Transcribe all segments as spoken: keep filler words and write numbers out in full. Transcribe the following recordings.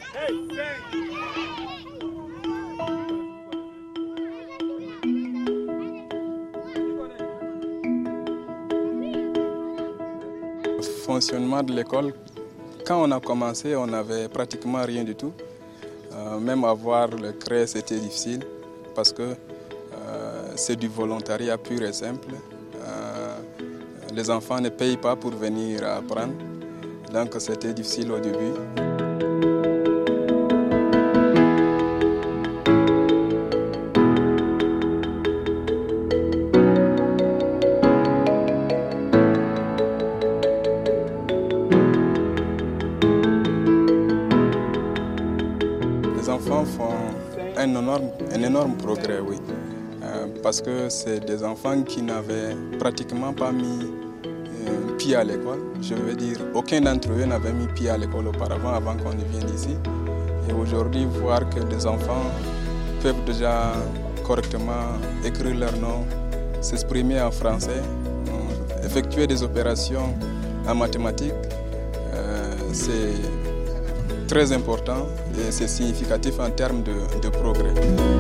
Fonctionnement de l'école, quand on a commencé, on n'avait pratiquement rien du tout. Euh, même avoir le C R E, c'était difficile parce que euh, c'est du volontariat pur et simple. Euh, les enfants ne payent pas pour venir apprendre, donc c'était difficile au début. Les enfants font un énorme, un énorme progrès, oui, euh, parce que c'est des enfants qui n'avaient pratiquement pas mis euh, pied à l'école. Je veux dire, aucun d'entre eux n'avait mis pied à l'école auparavant, avant qu'on ne vienne ici. Et aujourd'hui, voir que des enfants peuvent déjà correctement écrire leur nom, s'exprimer en français, euh, effectuer des opérations en mathématiques, euh, c'est très important et c'est significatif en termes de, de progrès.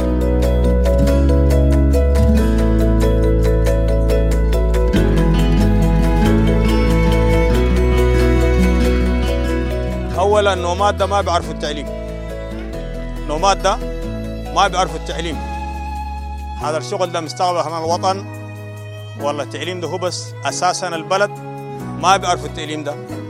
أولاً نوماد ده ما بيعرفوا التعليم. نوماد ده ما بيعرفوا التعليم. هذا الشغل ده مستقبل هنا الوطن، والله التعليم ده هو بس أساساً البلد، ما بيعرفوا التعليم ده.